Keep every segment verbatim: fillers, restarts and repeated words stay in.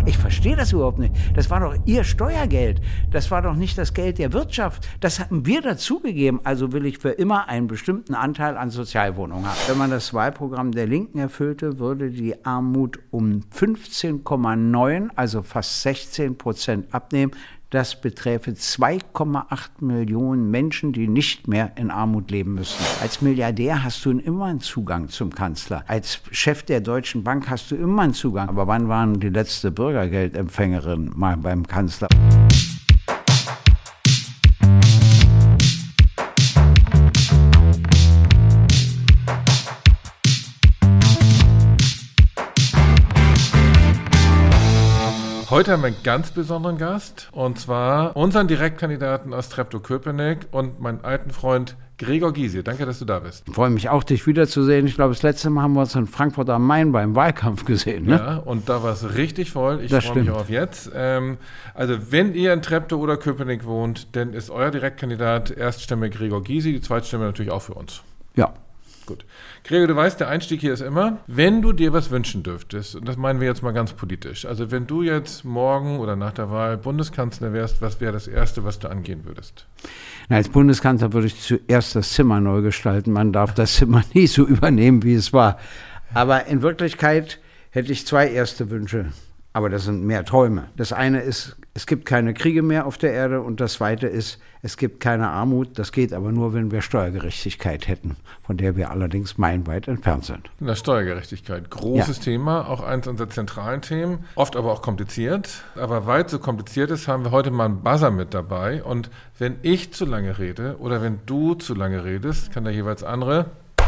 Ich verstehe das überhaupt nicht. Das war doch Ihr Steuergeld. Das war doch nicht das Geld der Wirtschaft. Das haben wir dazugegeben. Also will ich für immer einen bestimmten Anteil an Sozialwohnungen haben. Wenn man das Wahlprogramm der Linken erfüllte, würde die Armut um fünfzehn Komma neun, also fast sechzehn Prozent abnehmen. Das beträfe zwei Komma acht Millionen Menschen, die nicht mehr in Armut leben müssen. Als Milliardär hast du immer einen Zugang zum Kanzler. Als Chef der Deutschen Bank hast du immer einen Zugang. Aber wann waren die letzte Bürgergeldempfängerin mal beim Kanzler? Heute haben wir einen ganz besonderen Gast, und zwar unseren Direktkandidaten aus Treptow-Köpenick und meinen alten Freund Gregor Gysi. Danke, dass du da bist. Ich freue mich auch, dich wiederzusehen. Ich glaube, das letzte Mal haben wir uns in Frankfurt am Main beim Wahlkampf gesehen. Ne? Ja, und da war es richtig voll. Ich Das freue mich stimmt. auch auf jetzt. Ähm, also wenn ihr in Treptow oder Köpenick wohnt, dann ist euer Direktkandidat Erststimme Gregor Gysi, die Zweitstimme natürlich auch für uns. Ja. Gut. Gregor, du weißt, der Einstieg hier ist immer, wenn du dir was wünschen dürftest, und das meinen wir jetzt mal ganz politisch, also wenn du jetzt morgen oder nach der Wahl Bundeskanzler wärst, was wäre das Erste, was du angehen würdest? Na, als Bundeskanzler würde ich zuerst das Zimmer neu gestalten. Man darf das Zimmer nie so übernehmen, wie es war. Aber in Wirklichkeit hätte ich zwei erste Wünsche. Aber das sind mehr Träume. Das eine ist, es gibt keine Kriege mehr auf der Erde, und das zweite ist, es gibt keine Armut. Das geht aber nur, wenn wir Steuergerechtigkeit hätten, von der wir allerdings meilenweit entfernt sind. In der Steuergerechtigkeit. Großes Ja. Thema, auch eins unserer zentralen Themen, oft aber auch kompliziert. Aber weil es so kompliziert ist, haben wir heute mal einen Buzzer mit dabei. Und wenn ich zu lange rede oder wenn du zu lange redest, kann der jeweils andere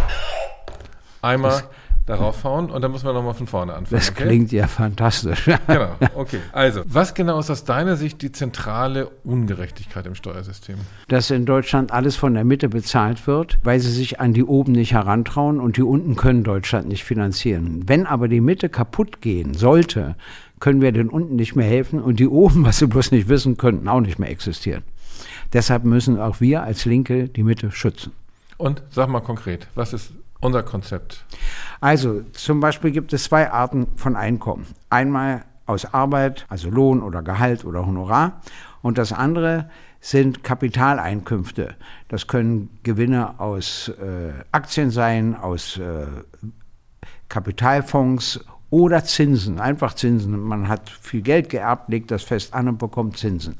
einmal Das- darauf hauen, und dann müssen wir nochmal von vorne anfangen. Das okay? klingt ja fantastisch. Genau, okay. Also, was genau ist aus deiner Sicht die zentrale Ungerechtigkeit im Steuersystem? Dass in Deutschland alles von der Mitte bezahlt wird, weil sie sich an die oben nicht herantrauen, und die unten können Deutschland nicht finanzieren. Wenn aber die Mitte kaputt gehen sollte, können wir den unten nicht mehr helfen, und die oben, was sie bloß nicht wissen, könnten auch nicht mehr existieren. Deshalb müssen auch wir als Linke die Mitte schützen. Und sag mal konkret, was ist unser Konzept? Also zum Beispiel gibt es zwei Arten von Einkommen. Einmal aus Arbeit, also Lohn oder Gehalt oder Honorar, und das andere sind Kapitaleinkünfte. Das können Gewinne aus äh, Aktien sein, aus äh, Kapitalfonds oder Zinsen, einfach Zinsen. Man hat viel Geld geerbt, legt das fest an und bekommt Zinsen.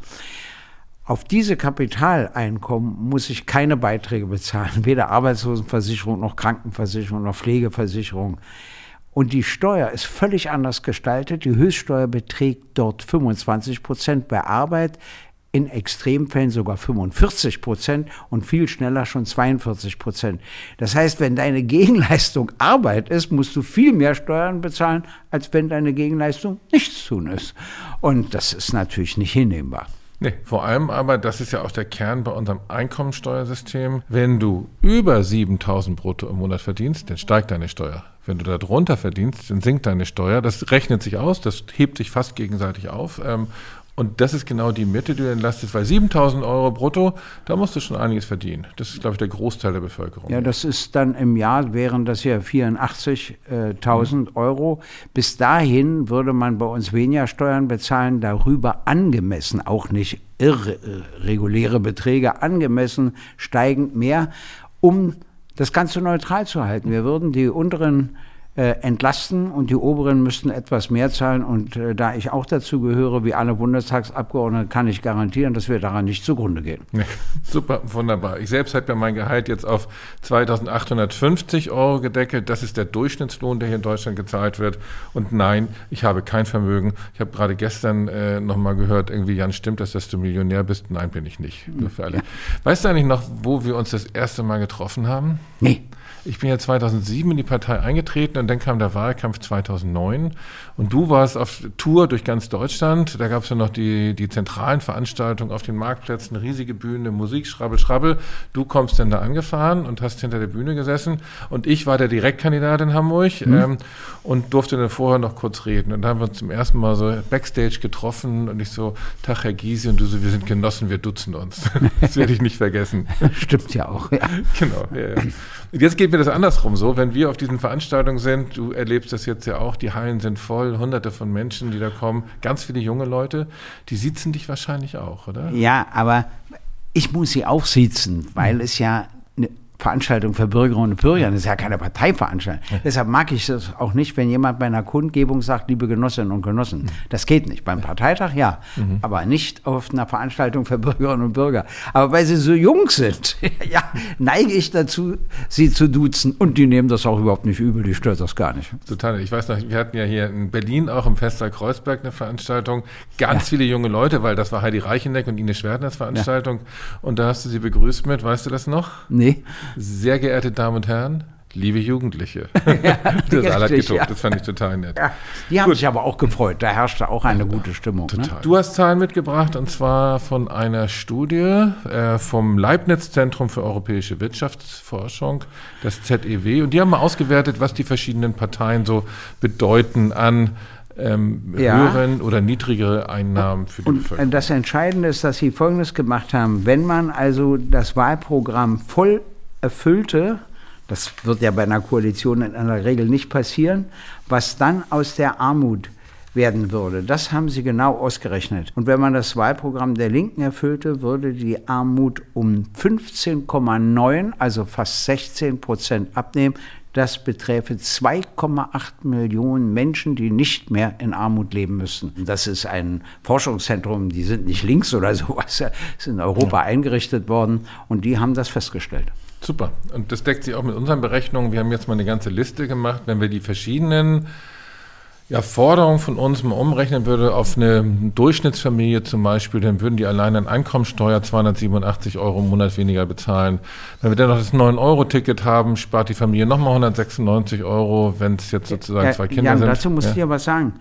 Auf diese Kapitaleinkommen muss ich keine Beiträge bezahlen, weder Arbeitslosenversicherung noch Krankenversicherung noch Pflegeversicherung. Und die Steuer ist völlig anders gestaltet. Die Höchststeuer beträgt dort fünfundzwanzig Prozent bei Arbeit, in Extremfällen sogar fünfundvierzig Prozent und viel schneller schon zweiundvierzig Prozent. Das heißt, wenn deine Gegenleistung Arbeit ist, musst du viel mehr Steuern bezahlen, als wenn deine Gegenleistung nichts tun ist. Und das ist natürlich nicht hinnehmbar. Nee, vor allem aber, das ist ja auch der Kern bei unserem Einkommensteuersystem. Wenn du über siebentausend brutto im Monat verdienst, dann steigt deine Steuer. Wenn du da drunter verdienst, dann sinkt deine Steuer. Das rechnet sich aus, das hebt sich fast gegenseitig auf. Und das ist genau die Mitte, die du entlastest, weil siebentausend Euro brutto, da musst du schon einiges verdienen. Das ist, glaube ich, der Großteil der Bevölkerung. Ja, das ist dann im Jahr, wären das ja vierundachtzigtausend Euro. Bis dahin würde man bei uns weniger Steuern bezahlen, darüber angemessen, auch nicht irreguläre Beträge, angemessen steigend mehr, um das Ganze neutral zu halten. Wir würden die unteren äh, entlasten und die oberen müssten etwas mehr zahlen. Und äh, da ich auch dazu gehöre, wie alle Bundestagsabgeordneten, kann ich garantieren, dass wir daran nicht zugrunde gehen. Nee, super, wunderbar. Ich selbst habe ja mein Gehalt jetzt auf zweitausendachthundertfünfzig Euro gedeckelt. Das ist der Durchschnittslohn, der hier in Deutschland gezahlt wird. Und nein, ich habe kein Vermögen. Ich habe gerade gestern äh, nochmal gehört, irgendwie, Jan, stimmt das, dass du Millionär bist? Nein, bin ich nicht. Nur für alle. Ja. Weißt du eigentlich noch, wo wir uns das erste Mal getroffen haben? Nee. Ich bin ja zweitausendsieben in die Partei eingetreten, und dann kam der Wahlkampf zweitausendneun, und du warst auf Tour durch ganz Deutschland. Da gab es ja noch die, die zentralen Veranstaltungen auf den Marktplätzen, riesige Bühne, Musik, Schrabbel, Schrabbel. Du kommst dann da angefahren und hast hinter der Bühne gesessen, und ich war der Direktkandidat in Hamburg mhm. ähm, und durfte dann vorher noch kurz reden. Und da haben wir uns zum ersten Mal so Backstage getroffen, und ich so, Tag, Herr Gysi, und du so, wir sind Genossen, wir duzen uns. Das werde ich nicht vergessen. Stimmt ja auch, ja. Genau, ja, ja. Jetzt gebe erleben wir das andersrum so, wenn wir auf diesen Veranstaltungen sind, du erlebst das jetzt ja auch, die Hallen sind voll, hunderte von Menschen, die da kommen, ganz viele junge Leute, die siezen dich wahrscheinlich auch, oder? Ja, aber ich muss sie auch siezen, weil mhm. es ja eine Veranstaltung für Bürgerinnen und Bürger, das ist ja keine Parteiveranstaltung. Ja. Deshalb mag ich es auch nicht, wenn jemand bei einer Kundgebung sagt, liebe Genossinnen und Genossen. Mhm. Das geht nicht. Beim Parteitag ja, mhm. aber nicht auf einer Veranstaltung für Bürgerinnen und Bürger. Aber weil sie so jung sind, ja, neige ich dazu, sie zu duzen. Und die nehmen das auch überhaupt nicht übel, die stört das gar nicht. Total. Ich weiß noch, wir hatten ja hier in Berlin auch im Festsaal Kreuzberg eine Veranstaltung. Ganz ja. viele junge Leute, weil das war Heidi Reicheneck und Ines Schwertners Veranstaltung. Ja. Und da hast du sie begrüßt mit, weißt du das noch? Nee. Sehr geehrte Damen und Herren, liebe Jugendliche. Ja, das Saal hat getobt, ja. Das fand ich total nett. Ja, die haben Gut. sich aber auch gefreut, da herrschte auch eine ja, gute Stimmung. Total. Ne? Du hast Zahlen mitgebracht und zwar von einer Studie äh, vom Leibniz-Zentrum für europäische Wirtschaftsforschung, das Z E W. Und die haben mal ausgewertet, was die verschiedenen Parteien so bedeuten an Ähm, ja. höheren oder niedrigere Einnahmen für die und Bevölkerung. Das Entscheidende ist, dass sie Folgendes gemacht haben. Wenn man also das Wahlprogramm voll erfüllte, das wird ja bei einer Koalition in aller Regel nicht passieren, was dann aus der Armut werden würde, das haben sie genau ausgerechnet. Und wenn man das Wahlprogramm der Linken erfüllte, würde die Armut um fünfzehn Komma neun, also fast sechzehn Prozent abnehmen. Das beträfe zwei Komma acht Millionen Menschen, die nicht mehr in Armut leben müssten. Das ist ein Forschungszentrum, die sind nicht links oder sowas, ist in Europa ja. eingerichtet worden und die haben das festgestellt. Super. Und das deckt sich auch mit unseren Berechnungen. Wir haben jetzt mal eine ganze Liste gemacht. Wenn wir die verschiedenen ja, Forderungen von uns mal umrechnen würde auf eine Durchschnittsfamilie zum Beispiel, dann würden die allein an Einkommensteuer zweihundertsiebenundachtzig Euro im Monat weniger bezahlen. Wenn wir dann noch das neun Euro Ticket haben, spart die Familie nochmal hundertsechsundneunzig Euro, wenn es jetzt sozusagen ja, zwei Kinder ja, sind. Dazu muss ja. ich dir was sagen.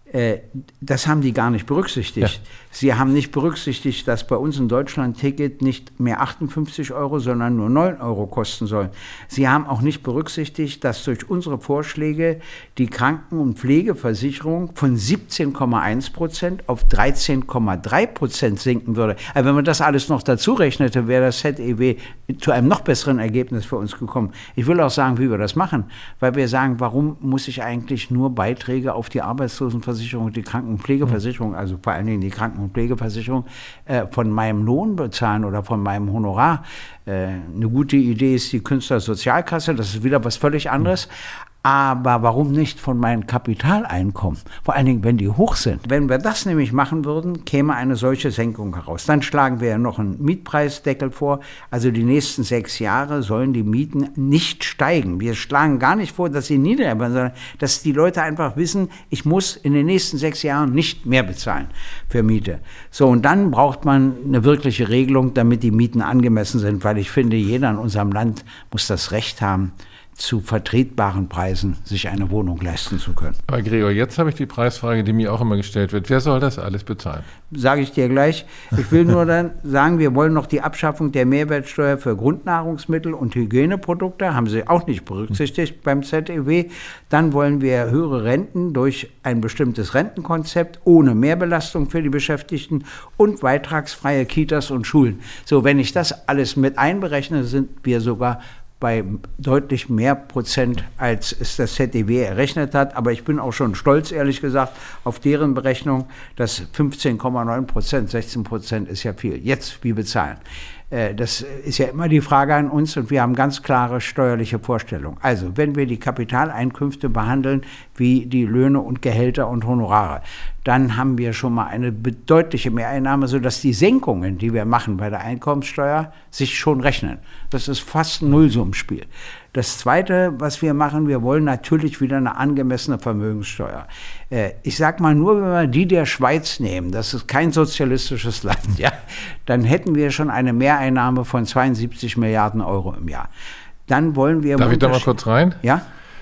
Das haben die gar nicht berücksichtigt. Ja. Sie haben nicht berücksichtigt, dass bei uns ein Deutschland-Ticket nicht mehr achtundfünfzig Euro, sondern nur neun Euro kosten soll. Sie haben auch nicht berücksichtigt, dass durch unsere Vorschläge die Kranken- und Pflegeversicherung von siebzehn Komma eins Prozent auf dreizehn Komma drei Prozent sinken würde. Also wenn man das alles noch dazu rechnete, wäre das Z E W zu einem noch besseren Ergebnis für uns gekommen. Ich will auch sagen, wie wir das machen, weil wir sagen, warum muss ich eigentlich nur Beiträge auf die Arbeitslosenversicherung und die Kranken- und Pflegeversicherung, also vor allen Dingen die Kranken- und Pflegeversicherung, äh, von meinem Lohn bezahlen oder von meinem Honorar. Äh, eine gute Idee ist die Künstlersozialkasse, das ist wieder was völlig anderes. Aber warum nicht von meinen Kapitaleinkommen? Vor allen Dingen, wenn die hoch sind. Wenn wir das nämlich machen würden, käme eine solche Senkung heraus. Dann schlagen wir ja noch einen Mietpreisdeckel vor. Also die nächsten sechs Jahre sollen die Mieten nicht steigen. Wir schlagen gar nicht vor, dass sie niedriger werden, sondern dass die Leute einfach wissen, ich muss in den nächsten sechs Jahren nicht mehr bezahlen für Miete. So, und dann braucht man eine wirkliche Regelung, damit die Mieten angemessen sind, weil ich finde, jeder in unserem Land muss das Recht haben, zu vertretbaren Preisen sich eine Wohnung leisten zu können. Aber Gregor, jetzt habe ich die Preisfrage, die mir auch immer gestellt wird. Wer soll das alles bezahlen? Sage ich dir gleich. Ich will nur dann sagen, wir wollen noch die Abschaffung der Mehrwertsteuer für Grundnahrungsmittel und Hygieneprodukte, haben sie auch nicht berücksichtigt beim Z E W. Dann wollen wir höhere Renten durch ein bestimmtes Rentenkonzept ohne Mehrbelastung für die Beschäftigten und beitragsfreie Kitas und Schulen. So, wenn ich das alles mit einberechne, sind wir sogar bei deutlich mehr Prozent, als es das Z E W errechnet hat. Aber ich bin auch schon stolz, ehrlich gesagt, auf deren Berechnung, dass fünfzehn Komma neun Prozent, sechzehn Prozent ist ja viel. Jetzt, wie bezahlen? Das ist ja immer die Frage an uns und wir haben ganz klare steuerliche Vorstellungen. Also, wenn wir die Kapitaleinkünfte behandeln wie die Löhne und Gehälter und Honorare, dann haben wir schon mal eine deutliche Mehreinnahme, sodass die Senkungen, die wir machen bei der Einkommenssteuer, sich schon rechnen. Das ist fast ein Nullsummenspiel. Das Zweite, was wir machen, wir wollen natürlich wieder eine angemessene Vermögenssteuer. Ich sage mal, nur wenn wir die der Schweiz nehmen, das ist kein sozialistisches Land, ja, dann hätten wir schon eine Mehreinnahme von zweiundsiebzig Milliarden Euro im Jahr. Dann wollen wir... Darf ich da mal kurz rein? Ja.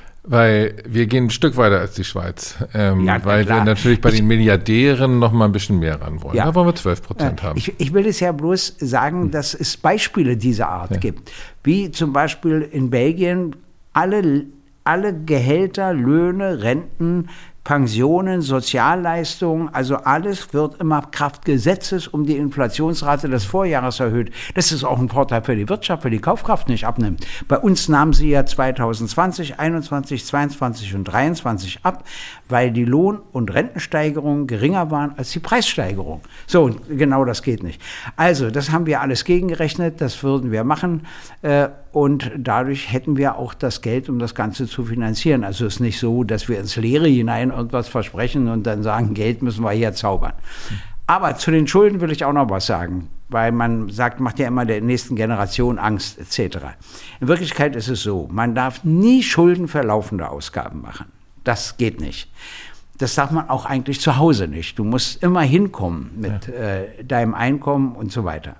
Weil wir gehen ein Stück weiter als die Schweiz, ähm, ja, weil klar. wir natürlich bei ich, den Milliardären noch mal ein bisschen mehr ran wollen. Ja. Da wollen wir zwölf Prozent haben. Ich, ich will es ja bloß sagen, hm. dass es Beispiele dieser Art ja. gibt. Wie zum Beispiel in Belgien alle, alle Gehälter, Löhne, Renten Pensionen, Sozialleistungen, also alles wird immer Kraft Gesetzes um die Inflationsrate des Vorjahres erhöht. Das ist auch ein Vorteil für die Wirtschaft, weil die Kaufkraft nicht abnimmt. Bei uns nahm sie ja zwanzig zwanzig, einundzwanzig, zweiundzwanzig und dreiundzwanzig ab, weil die Lohn- und Rentensteigerungen geringer waren als die Preissteigerung. So, und genau das geht nicht. Also, das haben wir alles gegengerechnet, das würden wir machen. Äh, Und dadurch hätten wir auch das Geld, um das Ganze zu finanzieren. Also es ist nicht so, dass wir ins Leere hinein irgendwas versprechen und dann sagen, Geld müssen wir hier zaubern. Aber zu den Schulden will ich auch noch was sagen, weil man sagt, macht ja immer der nächsten Generation Angst et cetera. In Wirklichkeit ist es so, man darf nie Schulden für laufende Ausgaben machen. Das geht nicht. Das darf man auch eigentlich zu Hause nicht. Du musst immer hinkommen mit ja. äh, deinem Einkommen und so weiter.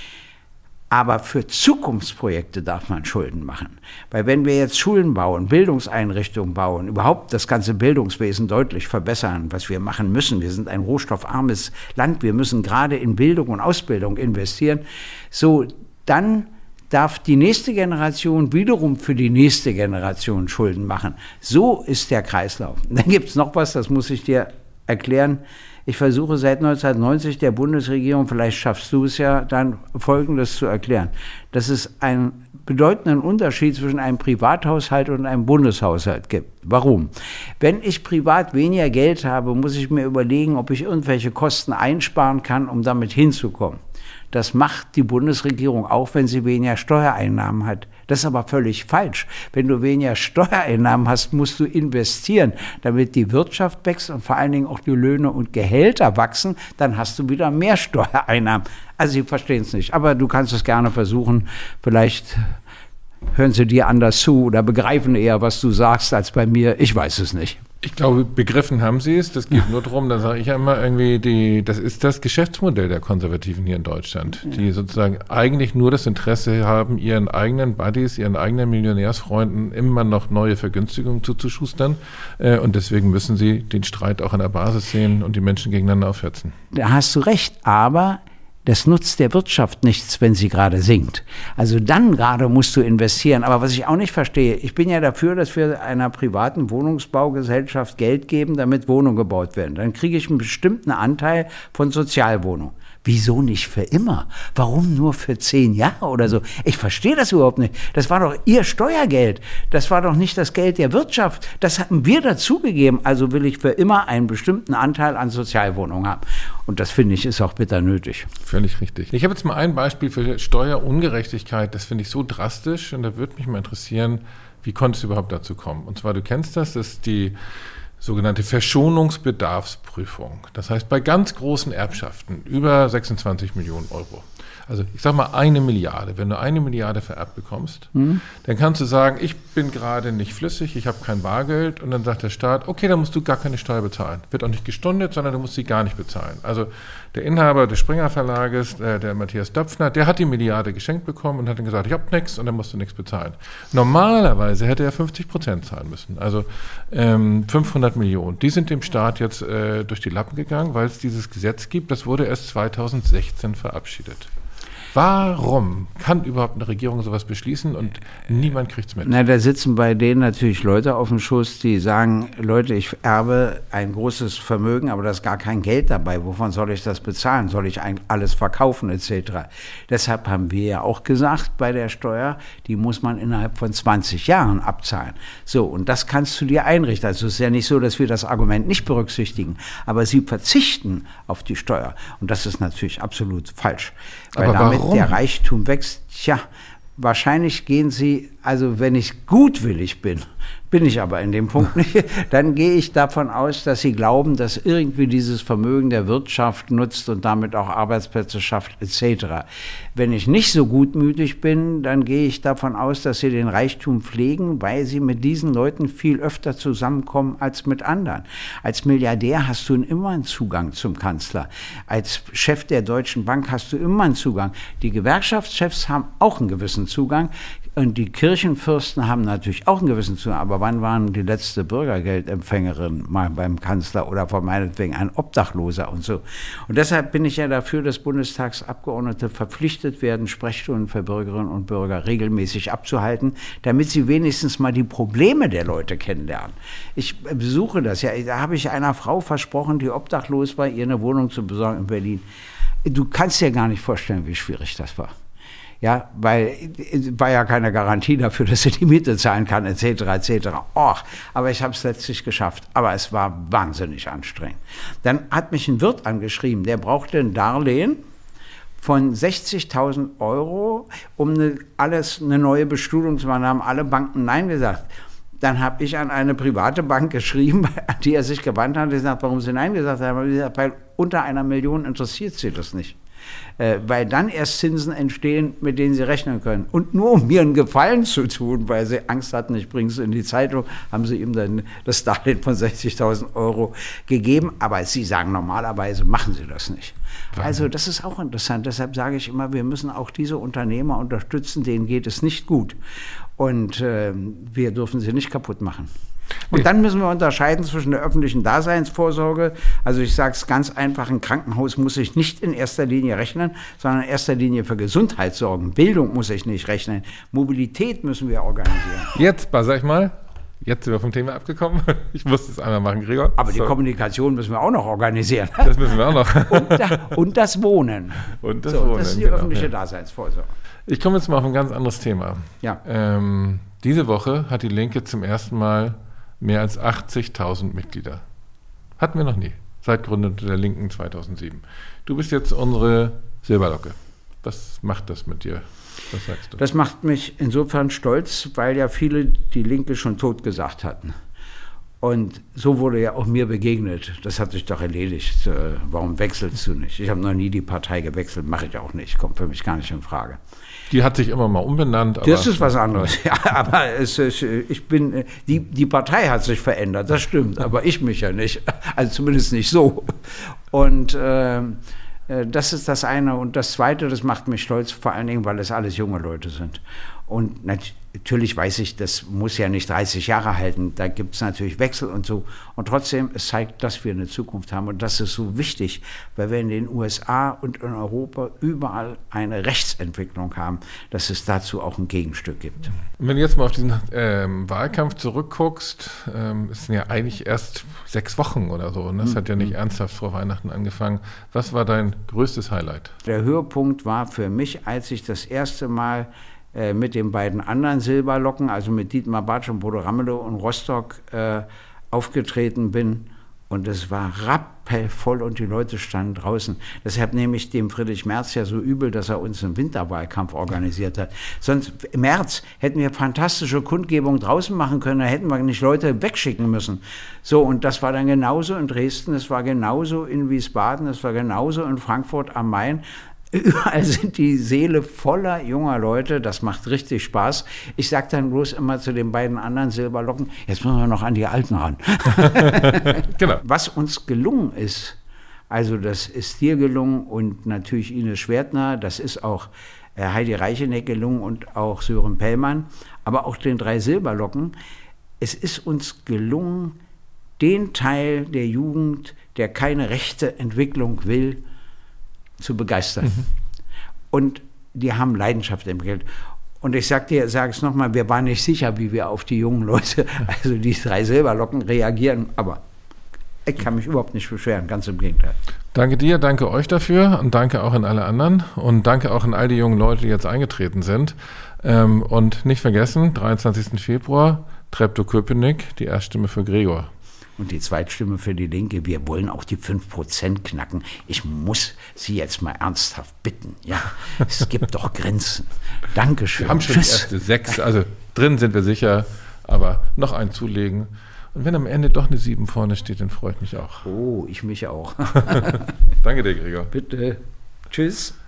Aber für Zukunftsprojekte darf man Schulden machen. Weil wenn wir jetzt Schulen bauen, Bildungseinrichtungen bauen, überhaupt das ganze Bildungswesen deutlich verbessern, was wir machen müssen, wir sind ein rohstoffarmes Land, wir müssen gerade in Bildung und Ausbildung investieren, so dann darf die nächste Generation wiederum für die nächste Generation Schulden machen. So ist der Kreislauf. Dann gibt es noch was, das muss ich dir erklären. Ich versuche seit neunzehnhundertneunzig der Bundesregierung, vielleicht schaffst du es ja dann, Folgendes zu erklären. Dass es einen bedeutenden Unterschied zwischen einem Privathaushalt und einem Bundeshaushalt gibt. Warum? Wenn ich privat weniger Geld habe, muss ich mir überlegen, ob ich irgendwelche Kosten einsparen kann, um damit hinzukommen. Das macht die Bundesregierung auch, wenn sie weniger Steuereinnahmen hat. Das ist aber völlig falsch. Wenn du weniger Steuereinnahmen hast, musst du investieren, damit die Wirtschaft wächst und vor allen Dingen auch die Löhne und Gehälter wachsen. Dann hast du wieder mehr Steuereinnahmen. Also sie verstehen es nicht, aber du kannst es gerne versuchen. Vielleicht hören sie dir anders zu oder begreifen eher, was du sagst, als bei mir. Ich weiß es nicht. Ich glaube, begriffen haben sie es. Das geht nur darum, da sage ich ja immer irgendwie, die, das ist das Geschäftsmodell der Konservativen hier in Deutschland, ja. die sozusagen eigentlich nur das Interesse haben, ihren eigenen Buddies, ihren eigenen Millionärsfreunden immer noch neue Vergünstigungen zuzuschustern. Und deswegen müssen sie den Streit auch an der Basis sehen und die Menschen gegeneinander aufhetzen. Da hast du recht, aber das nutzt der Wirtschaft nichts, wenn sie gerade sinkt. Also dann gerade musst du investieren. Aber was ich auch nicht verstehe, ich bin ja dafür, dass wir einer privaten Wohnungsbaugesellschaft Geld geben, damit Wohnungen gebaut werden. Dann kriege ich einen bestimmten Anteil von Sozialwohnungen. Wieso nicht für immer? Warum nur für zehn Jahre oder so? Ich verstehe das überhaupt nicht. Das war doch ihr Steuergeld. Das war doch nicht das Geld der Wirtschaft. Das hatten wir dazugegeben. Also will ich für immer einen bestimmten Anteil an Sozialwohnungen haben. Und das, finde ich, ist auch bitter nötig. Völlig richtig. Ich habe jetzt mal ein Beispiel für Steuerungerechtigkeit. Das finde ich so drastisch. Und da würde mich mal interessieren, wie konnte es überhaupt dazu kommen? Und zwar, du kennst das, das ist die sogenannte Verschonungsbedarfsprüfung. Das heißt, bei ganz großen Erbschaften über sechsundzwanzig Millionen Euro, also ich sage mal eine Milliarde, wenn du eine Milliarde vererbt bekommst, mhm. dann kannst du sagen, ich bin gerade nicht flüssig, ich habe kein Bargeld und dann sagt der Staat, okay, dann musst du gar keine Steuer bezahlen. Wird auch nicht gestundet, sondern du musst sie gar nicht bezahlen. Also der Inhaber des Springer Verlages, äh, der Matthias Döpfner, der hat die Milliarde geschenkt bekommen und hat dann gesagt, ich habe nichts und dann musst du nichts bezahlen. Normalerweise hätte er fünfzig Prozent zahlen müssen, also ähm, fünfhundert Millionen. Die sind dem Staat jetzt äh, durch die Lappen gegangen, weil es dieses Gesetz gibt, das wurde erst zweitausendsechzehn verabschiedet. Warum kann überhaupt eine Regierung sowas beschließen und niemand kriegt es mit? Na, da sitzen bei denen natürlich Leute auf dem Schoß, die sagen, Leute, ich erbe ein großes Vermögen, aber da ist gar kein Geld dabei. Wovon soll ich das bezahlen? Soll ich alles verkaufen et cetera? Deshalb haben wir ja auch gesagt, bei der Steuer, die muss man innerhalb von zwanzig Jahren abzahlen. So, und das kannst du dir einrichten. Also es ist ja nicht so, dass wir das Argument nicht berücksichtigen, aber sie verzichten auf die Steuer. Und das ist natürlich absolut falsch. Weil aber damit warum? Der Reichtum wächst. Tja, wahrscheinlich gehen sie, also wenn ich gutwillig bin, bin ich aber in dem Punkt nicht, dann gehe ich davon aus, dass sie glauben, dass irgendwie dieses Vermögen der Wirtschaft nutzt und damit auch Arbeitsplätze schafft et cetera. Wenn ich nicht so gutmütig bin, dann gehe ich davon aus, dass sie den Reichtum pflegen, weil sie mit diesen Leuten viel öfter zusammenkommen als mit anderen. Als Milliardär hast du immer einen Zugang zum Kanzler. Als Chef der Deutschen Bank hast du immer einen Zugang. Die Gewerkschaftschefs haben auch einen gewissen Zugang. Und die Kirchenfürsten haben natürlich auch einen gewissen Zugang, aber wann waren die letzte Bürgergeldempfängerin mal beim Kanzler oder von meinetwegen ein Obdachloser und so. Und deshalb bin ich ja dafür, dass Bundestagsabgeordnete verpflichtet werden, Sprechstunden für Bürgerinnen und Bürger regelmäßig abzuhalten, damit sie wenigstens mal die Probleme der Leute kennenlernen. Ich besuche das ja, da habe ich einer Frau versprochen, die obdachlos war, ihr eine Wohnung zu besorgen in Berlin. Du kannst dir gar nicht vorstellen, wie schwierig das war. Ja, weil es war ja keine Garantie dafür, dass sie die Miete zahlen kann, et cetera, et cetera. Och, aber ich habe es letztlich geschafft. Aber es war wahnsinnig anstrengend. Dann hat mich ein Wirt angeschrieben, der brauchte ein Darlehen von sechzigtausend Euro, um eine, alles eine neue Bestuhlung zu machen. Da haben alle Banken Nein gesagt. Dann habe ich an eine private Bank geschrieben, an die er sich gewandt hat, und gesagt, warum sie Nein gesagt haben. Gesagt, weil unter einer Million interessiert sie das nicht. Äh, weil dann erst Zinsen entstehen, mit denen sie rechnen können. Und nur um mir einen Gefallen zu tun, weil sie Angst hatten, ich bringe es in die Zeitung, haben sie ihm dann das Darlehen von sechzigtausend Euro gegeben. Aber sie sagen, normalerweise machen sie das nicht. Also das ist auch interessant. Deshalb sage ich immer, wir müssen auch diese Unternehmer unterstützen, denen geht es nicht gut. Und äh, wir dürfen sie nicht kaputt machen. Und dann müssen wir unterscheiden zwischen der öffentlichen Daseinsvorsorge. Also ich sage es ganz einfach, ein Krankenhaus muss ich nicht in erster Linie rechnen, sondern in erster Linie für Gesundheit sorgen. Bildung muss ich nicht rechnen. Mobilität müssen wir organisieren. Jetzt, sag ich mal, jetzt sind wir vom Thema abgekommen. Ich musste es einmal machen, Gregor. Aber so. Die Kommunikation müssen wir auch noch organisieren. Das müssen wir auch noch. Und, da, und das Wohnen. Und das so, Wohnen. Das ist die genau, öffentliche ja. Daseinsvorsorge. Ich komme jetzt mal auf ein ganz anderes Thema. Ja. Ähm, diese Woche hat die Linke zum ersten Mal mehr als achtzigtausend Mitglieder. Hatten wir noch nie, seit Gründung der Linken zweitausendsieben. Du bist jetzt unsere Silberlocke. Was macht das mit dir? Was sagst du? Das macht mich insofern stolz, weil ja viele die Linke schon tot gesagt hatten. Und so wurde ja auch mir begegnet. Das hat sich doch erledigt. Warum wechselst du nicht? Ich habe noch nie die Partei gewechselt, mache ich auch nicht. Kommt für mich gar nicht in Frage. Die hat sich immer mal umbenannt. Aber das ist was anderes. Ja, aber es ist, ich bin, die, die Partei hat sich verändert, das stimmt, aber ich mich ja nicht. Also zumindest nicht so. Und äh, das ist das eine. Und das Zweite, das macht mich stolz, vor allen Dingen, weil es alles junge Leute sind. Und natürlich weiß ich, das muss ja nicht dreißig Jahre halten, da gibt es natürlich Wechsel und so. Und trotzdem, es zeigt, dass wir eine Zukunft haben. Und das ist so wichtig, weil wir in den U S A und in Europa überall eine Rechtsentwicklung haben, dass es dazu auch ein Gegenstück gibt. Und wenn du jetzt mal auf diesen ähm, Wahlkampf zurückguckst, ähm, es sind ja eigentlich erst sechs Wochen oder so. Und das mhm. hat ja nicht ernsthaft vor Weihnachten angefangen. Was war dein größtes Highlight? Der Höhepunkt war für mich, als ich das erste Mal mit den beiden anderen Silberlocken, also mit Dietmar Bartsch und Bodo Ramelow und Rostock äh, aufgetreten bin. Und es war rappelvoll und die Leute standen draußen. Deshalb nehme ich dem Friedrich Merz ja so übel, dass er uns einen Winterwahlkampf organisiert hat. Sonst im März hätten wir fantastische Kundgebungen draußen machen können, da hätten wir nicht Leute wegschicken müssen. So, und das war dann genauso in Dresden, es war genauso in Wiesbaden, es war genauso in Frankfurt am Main. Überall sind die Seele voller junger Leute, das macht richtig Spaß. Ich sage dann bloß immer zu den beiden anderen Silberlocken, jetzt müssen wir noch an die Alten ran. Genau. Was uns gelungen ist, also das ist dir gelungen und natürlich Ines Schwertner, das ist auch Heidi Reicheneck gelungen und auch Sören Pellmann, aber auch den drei Silberlocken. Es ist uns gelungen, den Teil der Jugend, der keine rechte Entwicklung will, zu begeistern. Mhm. Und die haben Leidenschaft entwickelt. Und ich sag dir, sage es nochmal, wir waren nicht sicher, wie wir auf die jungen Leute, also die drei Silberlocken, reagieren. Aber ich kann mich überhaupt nicht beschweren, ganz im Gegenteil. Danke dir, danke euch dafür und danke auch an alle anderen. Und danke auch an all die jungen Leute, die jetzt eingetreten sind. Und nicht vergessen, dreiundzwanzigsten Februar, Treptow-Köpenick, die Erststimme für Gregor. Und die Zweitstimme für die Linke, wir wollen auch die fünf Prozent knacken. Ich muss Sie jetzt mal ernsthaft bitten. Ja, es gibt doch Grenzen. Dankeschön. Wir haben schon die erste sechs, also drin sind wir sicher, aber noch einen zulegen. Und wenn am Ende doch eine sieben vorne steht, dann freue ich mich auch. Oh, ich mich auch. Danke dir, Gregor. Bitte. Tschüss.